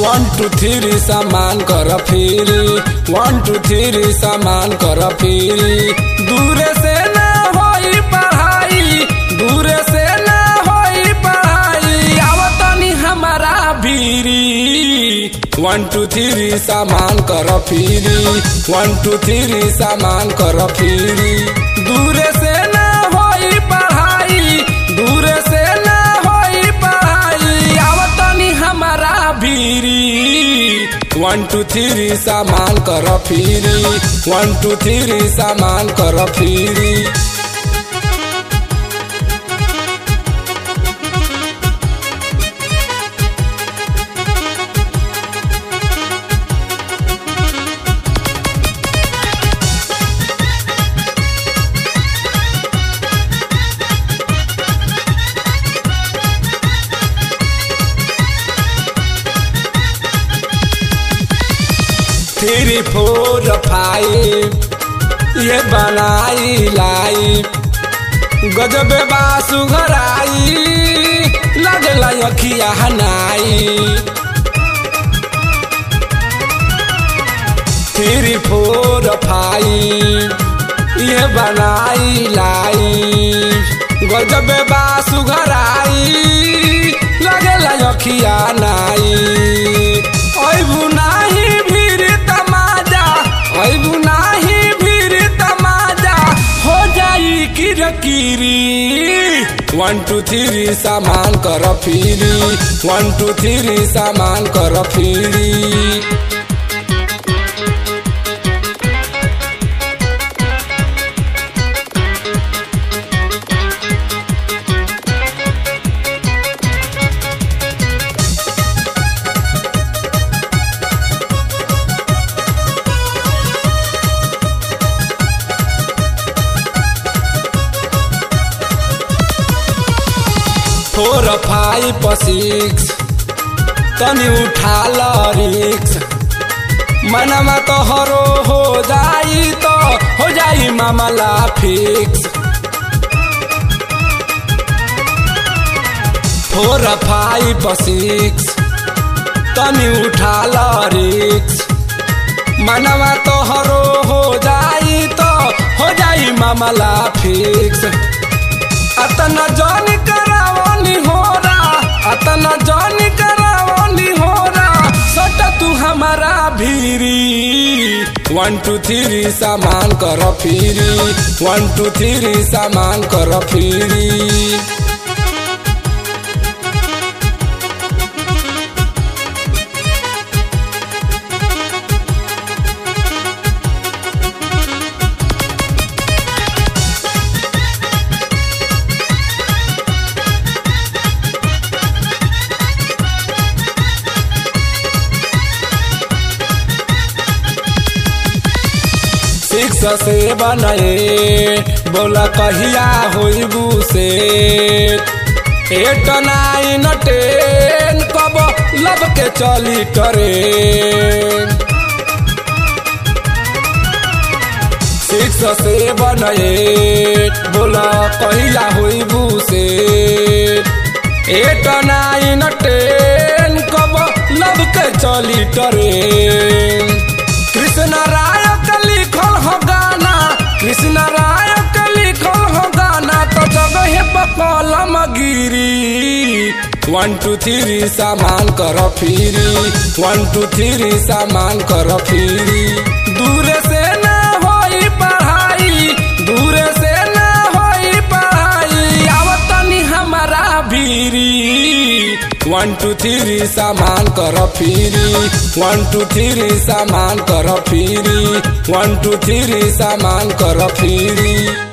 1 2 3 सामान कर फिरी 1 2 3 सामान कर फिरी दूर से ना होई पढ़ाई दूर से ना होई पढ़ाई आवतनी हमारा भीरी 1 2 3 सामान कर फिरी 1 2 3 सामान कर फिरी दूर से ना होई पढ़ाई दूर से ना होई पढ़ाई आवतनी हमारा भीरी 1 2 3 सामान कर फिरी 1 2 3 सामान कर फिरी थ्री फोर फाइव ये बनाई लाई गजब बासु घराई लगला अखिया हनाई 3 4 5 ये बनाई लाई गजब बासु घराई लगला अखिया नाई ओइबु नाही अबू नाही भीर तमाजा हो जाई किरकिरी 1 2 3 सामान कर फिरी 1 2 3 सामान कर फिरी फोर फाइव 6 तनी उठा ल रिक्स मनवा तोहरो हो जाई मामला फिक्स 4 5 6 तनी उठा ल रिक्स मनवा तोहरो हो जाई मामला फिक्स अतना जानी करावनी होरा अतना जानी करावनी होरा सट तू हमारा भीरी 1 2 3 सामान कर फिरी 1 2 3 सामान कर फिरी से बनाए बोला कहिया होइबू से 8 9 10 कब लब के चली ट्रेन 6 से बनाए बोला कहिया होइबू से 8 9 10 कब लब के चली ट्रेन कृष्ण राय लिखल हो गाना कृष्ण राय के लिखल हो गाना तो जगह बकल मगिरी 1 2 3 सामान कर फिरी 1 2 3 सामान कर फिरी दूर से ना होई पढ़ाई दूर से ना होई पढ़ाई आवतनी हमारा भीरी 1 2 3 सामान कर फिरी 1 2 3 सामान कर फिरी 1 2 3 सामान कर फिरी